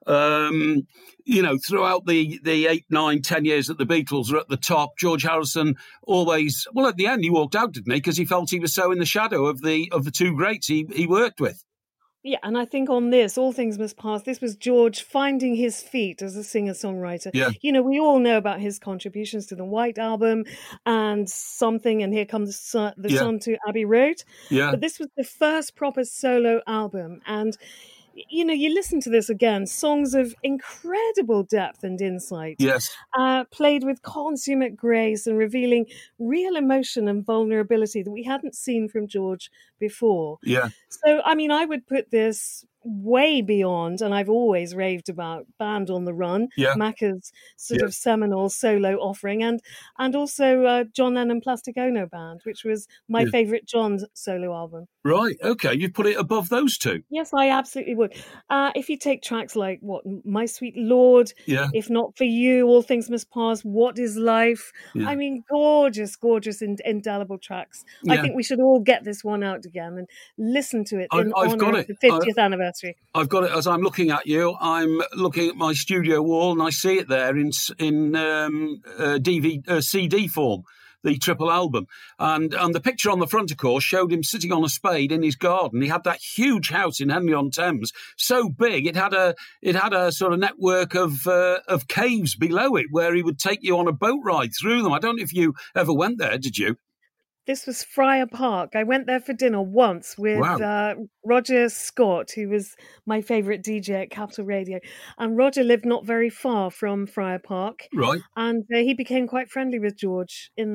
um, you know, throughout the, the eight, nine, ten years that the Beatles were at the top. George Harrison always, well, at the end he walked out, didn't he? Because he felt he was so in the shadow of the of the two greats he, he worked with. Yeah, and I think on this, All Things Must Pass, this was George finding his feet as a singer-songwriter. Yeah. You know, we all know about his contributions to the White Album and Something, and Here Comes the Sun, the Yeah. Sun to Abbey Road. Yeah. But this was the first proper solo album, and you know, you listen to this again, songs of incredible depth and insight, Yes. uh, played with consummate grace and revealing real emotion and vulnerability that we hadn't seen from George before. Yeah. So, I mean, I would put this way beyond, and I've always raved about Band on the Run, Yeah. Macca's sort Yeah. of seminal solo offering, and and also uh, John Lennon Plastic Ono Band, which was my Yeah. favourite John solo album. Right. Okay. You put it above those two. Yes, I absolutely would. Uh, if you take tracks like, what, My Sweet Lord, Yeah. If Not For You, All Things Must Pass, What Is Life? Yeah. I mean, gorgeous, gorgeous, ind- indelible tracks. I Yeah. think we should all get this one out again and listen to it I've- in I've honour got of it. the fiftieth anniversary. I've got it as I'm looking at you. I'm looking at my studio wall, and I see it there in s- in um, uh, D V uh, C D form, the triple album. And and the picture on the front, of course, showed him sitting on a spade in his garden. He had that huge house in Henley on Thames, so big it had a it had a sort of network of uh, of caves below it where he would take you on a boat ride through them. I don't know if you ever went there, did you? This was Friar Park. I went there for dinner once with Wow. uh, Roger Scott, who was my favourite D J at Capital Radio. And Roger lived not very far from Friar Park. Right. And uh, he became quite friendly with George in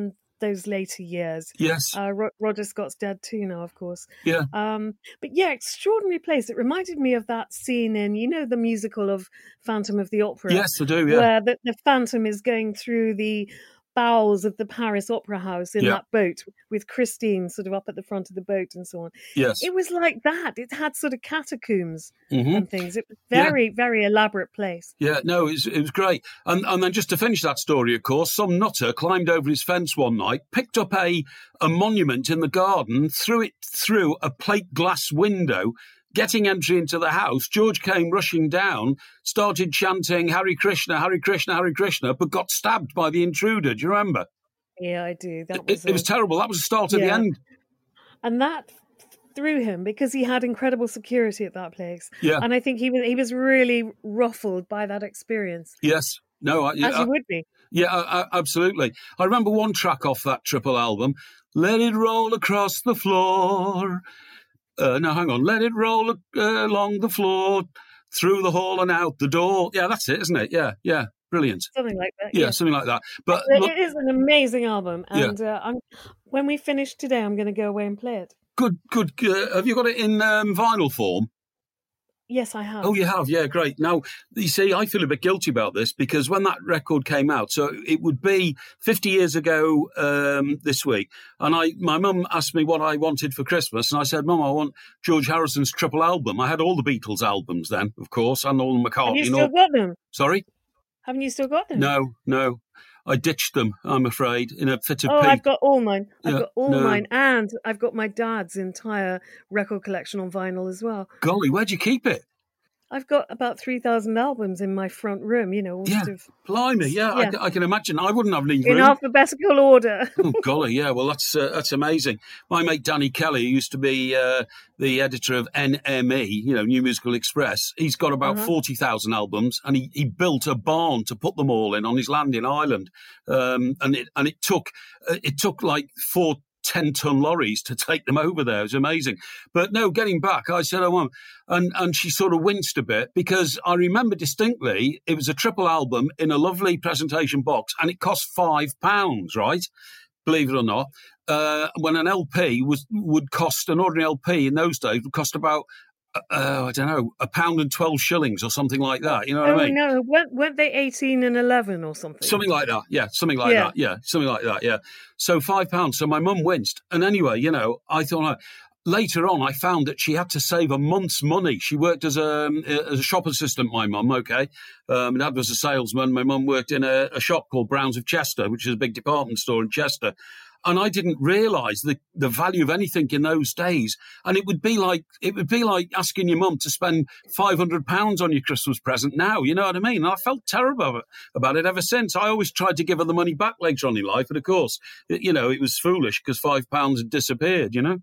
those later years. Yes. Uh, Ro- Roger Scott's dead too now, of course. Yeah. Um, but yeah, extraordinary place. It reminded me of that scene in, you know, the musical of Phantom of the Opera. Yes, I do, yeah. Where the, the Phantom is going through the bowels of the Paris Opera House in Yeah. that boat with Christine sort of up at the front of the boat and so on. Yes. It was like that. It had sort of catacombs Mhm. and things. It was very, very elaborate place. Yeah, no, it was, it was great. And, and then just to finish that story, of course, some nutter climbed over his fence one night, picked up a, a monument in the garden, threw it through a plate glass window. Getting entry into the house, George came rushing down, started chanting Hare Krishna, Hare Krishna, Hare Krishna, but got stabbed by the intruder. Do you remember? Yeah, I do. That It, was it was a- terrible. That was the start of the Yeah. end. and that threw him because he had incredible security at that place. Yeah. And I think he was he was really ruffled by that experience, Yes. No, I, as yeah, you would be. yeah, I, I- absolutely. I remember one track off that triple album, Let It Roll Across the Floor. Uh, no, hang on. Let it roll uh, along the floor, through the hall and out the door. Yeah, that's it, isn't it? Yeah, yeah. Brilliant. Something like that. Yeah, something like that. But It- look, it is an amazing album, Yeah. and uh, I'm, when we finish today, I'm going to go away and play it. good, good. Uh, have you got it in um, vinyl form? Yes, I have. Oh, you have? Yeah, great. Now, you see, I feel a bit guilty about this because when that record came out, so it would be fifty years ago um, this week, and I, my mum asked me what I wanted for Christmas, and I said, Mum, I want George Harrison's triple album. I had all the Beatles albums then, of course, and all the Have McCartney. you and still all... got them? Sorry? Haven't you still got them? No, no. I ditched them, I'm afraid, in a fit of Oh, pique. I've got all mine. I've Yeah, got all no. mine, and I've got my dad's entire record collection on vinyl as well. Golly, where'd you keep it? I've got about three thousand albums in my front room, you know, all Yeah. sort of Blimey, yeah, I Yeah. c- I, can imagine. I wouldn't have any in room. alphabetical order. Oh, golly, yeah. Well, that's uh, that's amazing. My mate Danny Kelly, who used to be uh, the editor of N M E, you know, New Musical Express, he's got about Uh-huh. forty thousand albums, and he, he built a barn to put them all in on his land in Ireland. Um, and it and it took uh, it took like four ten-ton lorries to take them over there. It was amazing. But no, getting back, I said, I want, and, and she sort of winced a bit because I remember distinctly it was a triple album in a lovely presentation box and it cost five pounds, right? Believe it or not. Uh, when an L P was would cost, an ordinary L P in those days would cost about, uh, I don't know, a pound and twelve shillings or something like that. You know what Oh I mean? no, weren't, weren't they eighteen and eleven or something? Something like that, yeah. Something like Yeah. that, yeah. Something like that, yeah. So five pounds. So my mum winced. And anyway, you know, I thought, uh, later on, I found that she had to save a month's money. She worked as a, as a shop assistant, my mum, okay. Um, Dad was a salesman. My mum worked in a, a shop called Browns of Chester, which is a big department store in Chester. And I didn't realise the, the value of anything in those days. And it would be like it would be like asking your mum to spend five hundred pounds on your Christmas present now. You know what I mean? And I felt terrible about it, about it ever since. I always tried to give her the money back later on in life, but of course, it, you know, it was foolish because five pounds had disappeared. You know,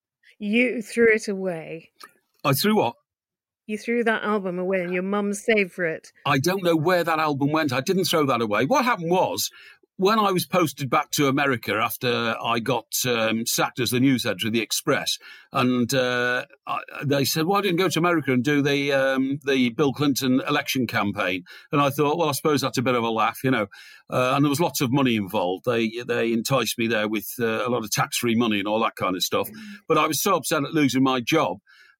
You threw it away. I threw what? You threw that album away, and your mum saved for it. I don't know where that album went. I didn't throw that away. What happened was, when I was posted back to America after I got um, sacked as the news editor of the Express, and uh, I, they said, "Why didn't you go to America and do the um, the Bill Clinton election campaign?" And I thought, well, I suppose that's a bit of a laugh, you know. Uh, and there was lots of money involved. They they enticed me there with uh, a lot of tax free money and all that kind of stuff. But I was so upset at losing my job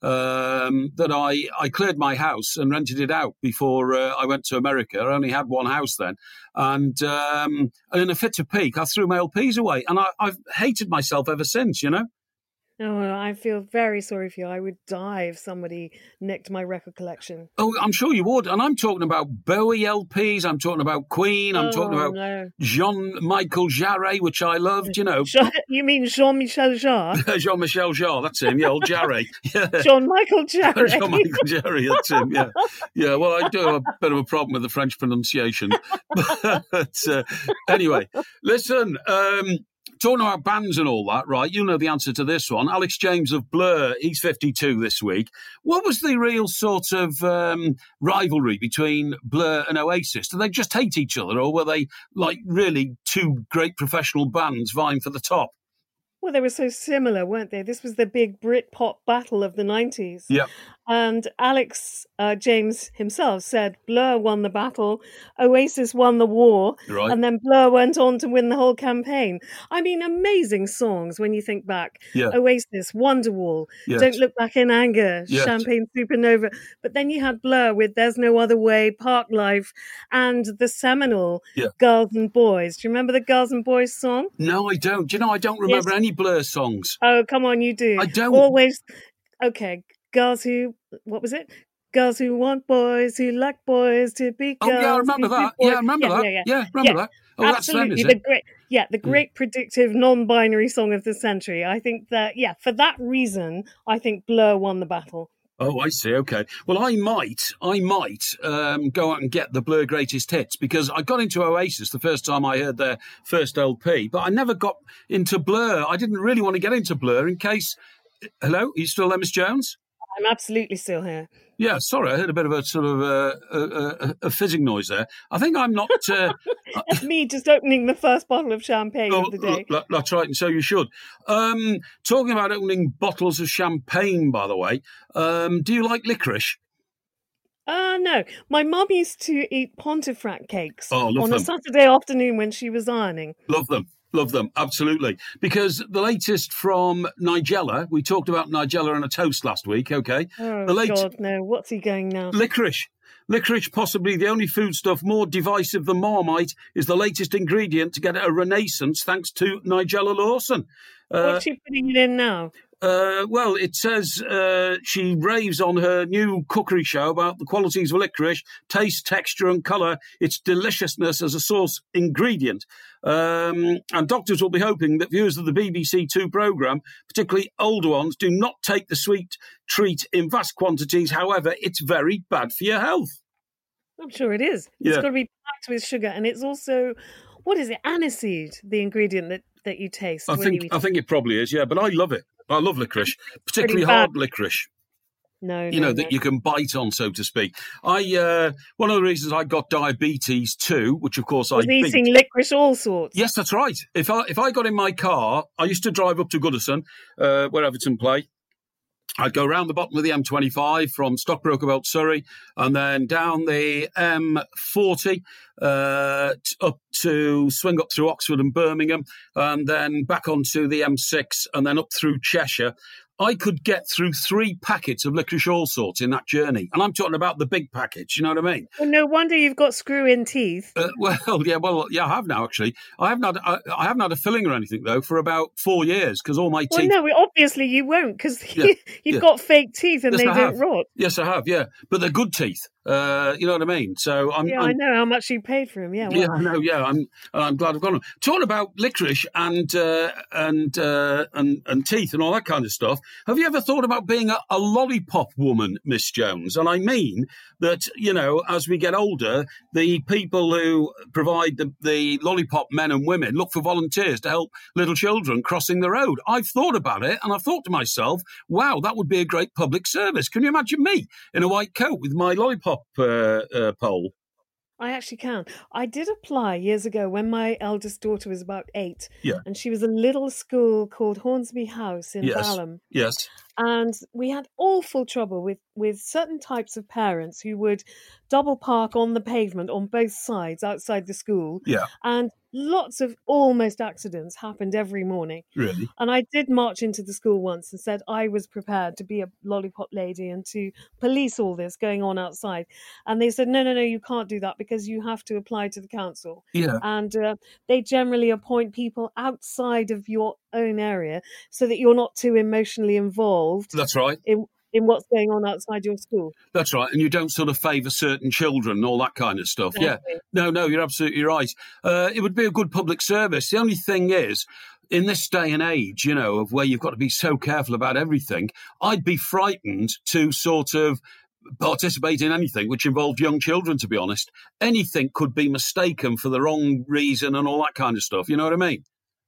um, that I, I cleared my house and rented it out before uh, I went to America. I only had one house then. And, um, and in a fit of pique, I threw my L Ps away. And I, I've hated myself ever since, you know. Oh, I feel very sorry for you. I would die if somebody nicked my record collection. Oh, I'm sure you would. And I'm talking about Bowie L Ps. I'm talking about Queen. I'm oh, talking about no. Jean-Michel Jarre, which I loved, you know. Jean, you mean Jean-Michel Jarre? Jean-Michel Jarre, that's him, yeah, old Jarre. Yeah. Jean-Michel Jarre. Jean-Michel Jarre, that's him, yeah. Yeah, well, I do have a bit of a problem with the French pronunciation. But uh, anyway, listen, um, talking about bands and all that, right, you know the answer to this one. Alex James of Blur, he's fifty-two this week. What was the real sort of um, rivalry between Blur and Oasis? Did they just hate each other, or were they, like, really two great professional bands vying for the top? Well, they were so similar, weren't they? This was the big Britpop battle of the nineties. Yeah. And Alex uh, James himself said Blur won the battle, Oasis won the war, Right. and then Blur went on to win the whole campaign. I mean, amazing songs when you think back. Yeah. Oasis, Wonderwall, Yes. Don't Look Back in Anger, Yes. Champagne Supernova. But then you had Blur with There's No Other Way, Park Life, and the seminal Yeah. Girls and Boys. Do you remember the Girls and Boys song? No, I don't. Do you know, I don't remember Yes. any Blur songs. Oh, come on, you do. I don't. Always. Okay, girls who, what was it? Girls who want boys, who like boys to be Oh, girls. yeah, I remember who be that. boys. Yeah, I remember yeah, that. Yeah, yeah. Yeah, remember Yeah, that. Oh, that's them, Absolutely, is the it? great, yeah, the great predictive non-binary song of the century. I think that, yeah, for that reason, I think Blur won the battle. Oh, I see. Okay. Well, I might, I might um, go out and get the Blur greatest hits, because I got into Oasis the first time I heard their first L P, but I never got into Blur. I didn't really want to get into Blur in case. Hello, are you still there, Miss Jones? I'm absolutely still here. Yeah, sorry, I heard a bit of a sort of uh, a, a, a fizzing noise there. I think I'm not. Uh, That's me just opening the first bottle of champagne oh, of the day. l- that's right, and so you should. Um, talking about opening bottles of champagne, by the way, um, do you like licorice? Uh, no. My mum used to eat Pontefract cakes Oh, love on them. a Saturday afternoon when she was ironing. Love them. Love them, absolutely. Because the latest from Nigella, we talked about Nigella and a toast last week, okay? Oh, the late- God, no. What's he going now? Licorice. Licorice, possibly the only foodstuff more divisive than Marmite, is the latest ingredient to get a renaissance thanks to Nigella Lawson. Uh, What's she putting it in now? Uh, well, it says uh, she raves on her new cookery show about the qualities of licorice, taste, texture and colour, its deliciousness as a source ingredient. Um, and doctors will be hoping that viewers of the B B C Two programme, particularly older ones, do not take the sweet treat in vast quantities. However, it's very bad for your health. I'm sure it is. It's Yeah. got to be packed with sugar. And it's also, what is it? Aniseed, the ingredient that, that you taste I when think you eat I think it probably is, yeah, but I love it. I love licorice, particularly bad. hard licorice. No, You no, know, no. that you can bite on, so to speak. I uh, one of the reasons I got diabetes too, which of course was I beat. eating licorice all sorts. Yes, that's right. If I if I got in my car, I used to drive up to Goodison, uh, where Everton play. I'd go round the bottom of the M twenty-five from Stockbroke about Surrey, and then down the M forty uh, t- up to swing up through Oxford and Birmingham, and then back onto the M six, and then up through Cheshire. I could get through three packets of licorice all sorts in that journey, and I'm talking about the big packets. You know what I mean? Well, no wonder you've got screw-in teeth. Uh, well, yeah, well, yeah, I have now actually. I haven't had I, I haven't had a filling or anything though for about four years because all my Well, teeth. no, obviously you won't because Yeah, you've yeah. got fake teeth and Yes, they I don't have. rot. Yes, I have. Yeah, but they're good teeth. Uh, you know what I mean? So I'm. Yeah, I'm I know how much you paid for them. Yeah, well, yeah, I know. Yeah, I'm. And I'm glad I've got them. Talking about licorice and uh, and uh, and and teeth and all that kind of stuff. Have you ever thought about being a, a lollipop woman, Miss Jones? And I mean that you know, as we get older, the people who provide the, the lollipop men and women look for volunteers to help little children crossing the road. I've thought about it, and I've thought to myself, wow, that would be a great public service. Can you imagine me in a white coat with my lollipop uh, uh, pole? I actually can. I did apply years ago when my eldest daughter was about eight. Yeah. And she was a little school called Hornsby House in Yes. Balham. Yes. And we had awful trouble with, with certain types of parents who would double park on the pavement on both sides outside the school. Yeah. And lots of almost accidents happened every morning. Really. And I did march into the school once and said I was prepared to be a lollipop lady and to police all this going on outside. And they said, no, no, no, you can't do that because you have to apply to the council. Yeah. And uh, they generally appoint people outside of your own area so that you're not too emotionally involved That's right. in, in what's going on outside your school. That's right. And you don't sort of favour certain children and all that kind of stuff. Yeah. Exactly. No, no, you're absolutely right. Uh, it would be a good public service. The only thing is, in this day and age, you know, of where you've got to be so careful about everything, I'd be frightened to sort of participate in anything which involved young children, to be honest. Anything could be mistaken for the wrong reason and all that kind of stuff. You know what I mean?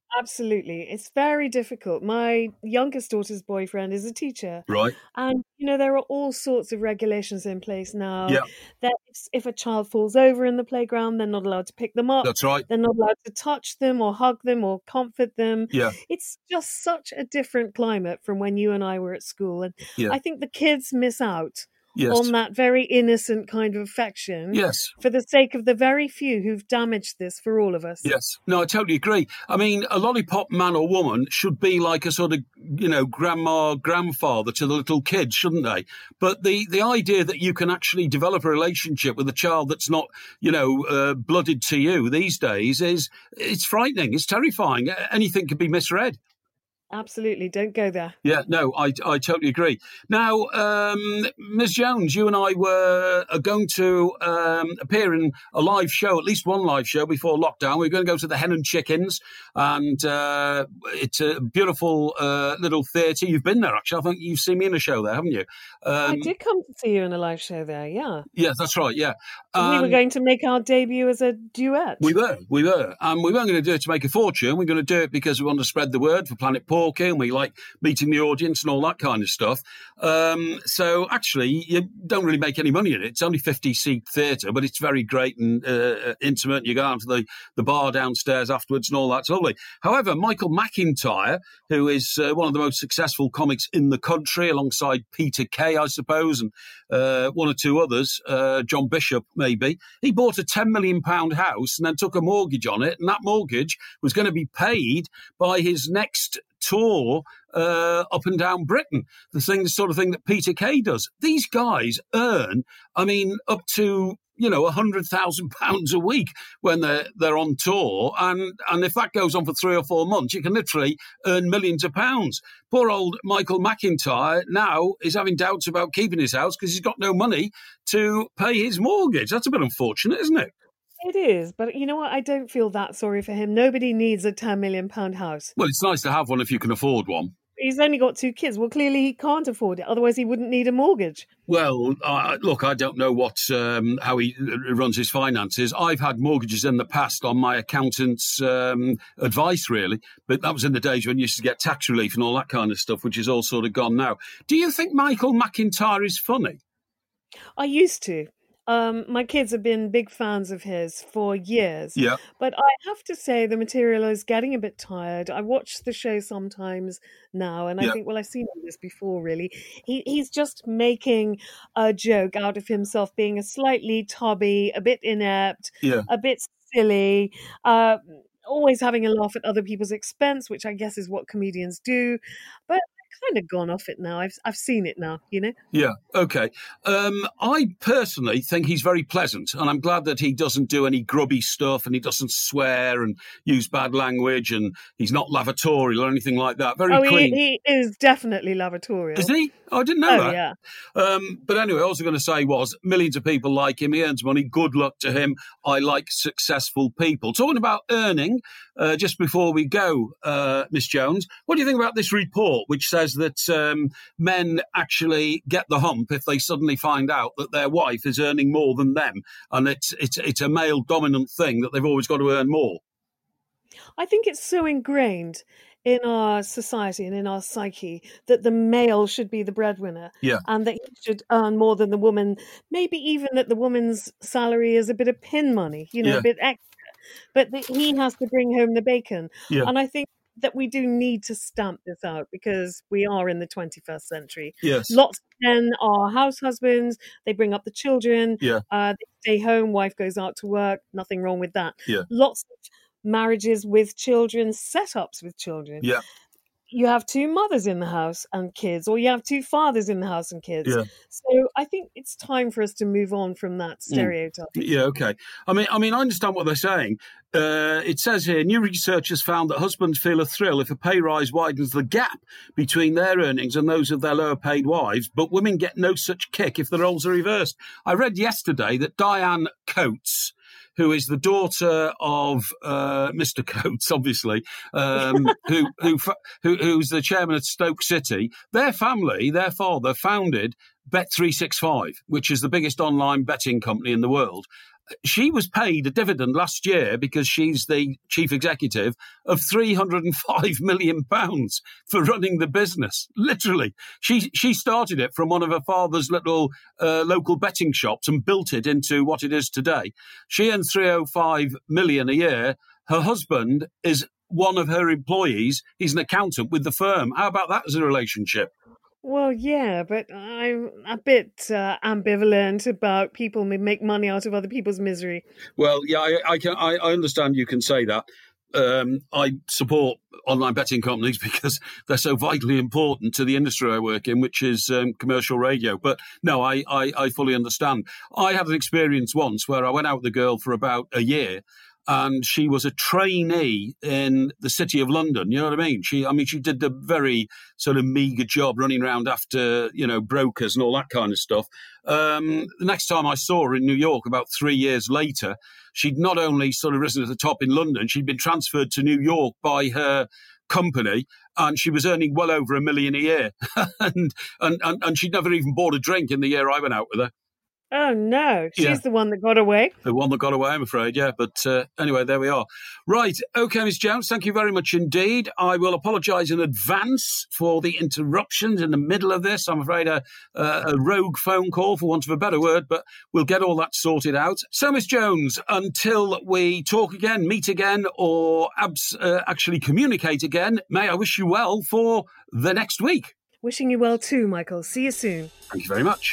Absolutely. It's very difficult. My youngest daughter's boyfriend is a teacher. Right. And, you know, there are all sorts of regulations in place now Yeah, that if, if a child falls over in the playground, they're not allowed to pick them up. that's right. They're not allowed to touch them or hug them or comfort them. Yeah, It's just such a different climate from when you and I were at school. And yeah, I think the kids miss out yes, on that very innocent kind of affection yes. for the sake of the very few who've damaged this for all of us. Yes. No, I totally agree. I mean, a lollipop man or woman should be like a sort of, you know, grandma, grandfather to the little kids, shouldn't they? But the, the idea that you can actually develop a relationship with a child that's not, you know, uh, blooded to you these days is, it's frightening. It's terrifying. Anything can be misread. Absolutely. Don't go there. Yeah, no, I, I totally agree. Now, um, Miz Jones, you and I were are going to um, appear in a live show, at least one live show before lockdown. We're going to go to the Hen and Chickens, and uh, it's a beautiful uh, little theatre. You've been there, actually. I think you've seen me in a show there, haven't you? Um, I did come to see you in a live show there, yeah. Yeah, that's right, yeah. And we were Um, going to make our debut as a duet. We were, we were. And we weren't going to do it to make a fortune. We're going to do it because we want to spread the word for Planet Porky, and we like meeting the audience and all that kind of stuff. Um, so actually, you don't really make any money in it. It's only fifty-seat theatre, but it's very great and uh, intimate. You go out to the, the bar downstairs afterwards and all that's lovely. However, Michael McIntyre, who is uh, one of the most successful comics in the country, alongside Peter Kay, I suppose, and uh, one or two others, uh, John Bishop maybe, he bought a ten million pounds house and then took a mortgage on it, and that mortgage was going to be paid by his next tour uh, up and down Britain, the thing, the sort of thing that Peter Kay does. These guys earn, I mean, up to, you know, a hundred thousand pounds a week when they're they're on tour, and and if that goes on for three or four months, you can literally earn millions of pounds. Poor old Michael McIntyre now is having doubts about keeping his house because he's got no money to pay his mortgage. That's a bit unfortunate, isn't it? It is, but you know what? I don't feel that sorry for him. Nobody needs a ten million pound house. Well, it's nice to have one if you can afford one. He's only got two kids. Well, clearly he can't afford it. Otherwise, he wouldn't need a mortgage. Well, uh, look, I don't know what um, how he runs his finances. I've had mortgages in the past on my accountant's um, advice, really, but that was in the days when you used to get tax relief and all that kind of stuff, which is all sort of gone now. Do you think Michael McIntyre is funny? I used to. Um, my kids have been big fans of his for years. Yeah, But I have to say the material is getting a bit tired. I watch the show sometimes now and I yeah, think, well, I've seen all this before, really. He he's just making a joke out of himself being a slightly tubby, a bit inept, yeah. a bit silly, uh, always having a laugh at other people's expense, which I guess is what comedians do. But I've kind of gone off it now. I've I've seen it now, you know? Yeah, okay. Um, I personally think he's very pleasant, and I'm glad that he doesn't do any grubby stuff and he doesn't swear and use bad language, and he's not lavatorial or anything like that. Very Oh, he, clean. he is definitely lavatorial. Is he? Oh, I didn't know Oh, that. yeah. Um, but anyway, all I was going to say was millions of people like him. He earns money. Good luck to him. I like successful people. Talking about earning, uh, just before we go, uh, Miss Jones, what do you think about this report which says that um, men actually get the hump if they suddenly find out that their wife is earning more than them, and it's it's it's a male dominant thing that they've always got to earn more? I think it's so ingrained in our society and in our psyche that the male should be the breadwinner Yeah, and that he should earn more than the woman. Maybe even that the woman's salary is a bit of pin money, you know, yeah, a bit extra, but that he has to bring home the bacon. yeah, And I think that we do need to stamp this out because we are in the twenty-first century. yes, Lots of men are house husbands. They bring up the children. yeah, Uh, they stay home. Wife goes out to work. Nothing wrong with that. yeah, Lots of marriages with children, setups with children. yeah, You have two mothers in the house and kids, or you have two fathers in the house and kids. yeah. So I think it's time for us to move on from that stereotype. Yeah, okay. I mean, I mean, I understand what they're saying. Uh, it says here, new research has found that husbands feel a thrill if a pay rise widens the gap between their earnings and those of their lower paid wives, but women get no such kick if the roles are reversed. I read yesterday that Diane Coates, who is the daughter of uh, Mister Coates, obviously, um, who, who, who who's the chairman of Stoke City. Their family, their father, founded Bet three sixty-five, which is the biggest online betting company in the world. she was paid a dividend last year because she's the chief executive of three hundred five million pounds for running the business. Literally. She she started it from one of her father's little uh, local betting shops and built it into what it is today. She earns three hundred five million a year. Her husband is one of her employees. He's an accountant with the firm. How about that as a relationship? Well, yeah, but I'm a bit uh, ambivalent about people who make money out of other people's misery. Well, yeah, I, I can. I, I understand you can say that. Um, I support online betting companies because they're so vitally important to the industry I work in, which is um, commercial radio. But no, I, I, I fully understand. I had an experience once where I went out with a girl for about a year. And she was a trainee in the City of London. You know what I mean? She, I mean, she did a very sort of meagre job running around after, you know, brokers and all that kind of stuff. Um, the next time I saw her in New York, about three years later, she'd not only sort of risen to the top in London, she'd been transferred to New York by her company, and she was earning well over a million a year. and, and, and, and she'd never even bought a drink in the year I went out with her. Oh, no. She's Yeah. the one that got away. The one that got away, I'm afraid, yeah. But uh, anyway, there we are. Right. OK, Miss Jones, thank you very much indeed. I will apologise in advance for the interruptions in the middle of this. I'm afraid a, a, a rogue phone call, for want of a better word, but we'll get all that sorted out. So, Miss Jones, until we talk again, meet again, or abs- uh, actually communicate again, may I wish you well for the next week. Wishing you well too, Michael. See you soon. Thank you very much.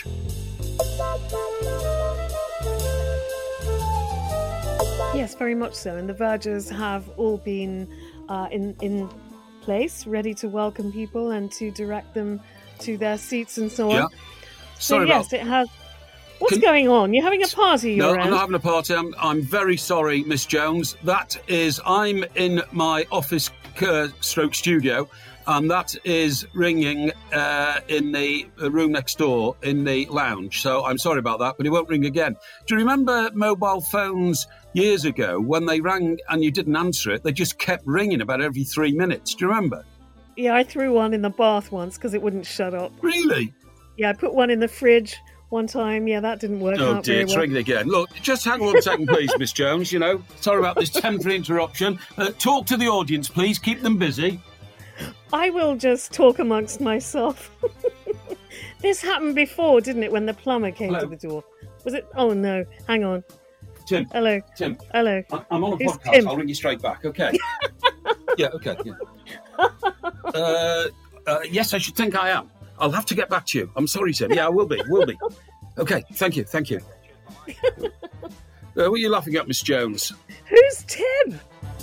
Yes, very much so. And the vergers have all been uh, in in place, ready to welcome people and to direct them to their seats and so on. Yeah. So Sorry yes, about... it has. What's Can- going on? You're having a party. No, You're I'm not having a party. I'm, I'm very sorry, Miss Jones. That is, I'm in my office uh, stroke studio, and that is ringing uh, in the room next door in the lounge. So I'm sorry about that, but it won't ring again. Do you remember mobile phones years ago when they rang and you didn't answer it? They just kept ringing about every three minutes. Do you remember? Yeah, I threw one in the bath once because it wouldn't shut up. Really? Yeah, I put one in the fridge one time. Yeah, that didn't work Oh out dear, very it's well. ringing again. Look, just hang on a second, please, Miss Jones. You know, sorry about this temporary interruption. Uh, talk to the audience, please. Keep them busy. I will just talk amongst myself. This happened before, didn't it, when the plumber came Hello. to the door? Was it? Oh, no. Hang on. Tim, Hello. Tim, Hello. I- I'm on a Who's podcast. Tim? I'll ring you straight back, okay? Yeah, okay. Yeah. Uh, uh, yes, I should think I am. I'll have to get back to you. I'm sorry, Tim. Yeah, I will be. Will be. Okay, thank you, thank you. Uh, what are you laughing at, Miss Jones? Who's Tim?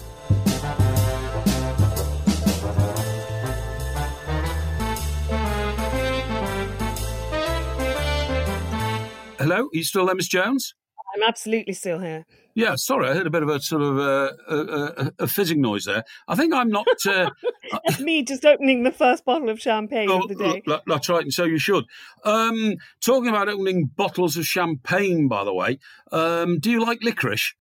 Hello, are you still there, Miss Jones? I'm absolutely still here. Yeah, sorry, I heard a bit of a sort of uh, a, a, a fizzing noise there. I think I'm not... Uh, That's me just opening the first bottle of champagne Oh, of the day. that- that's right, and so you should. Um, talking about opening bottles of champagne, by the way, um, do you like licorice?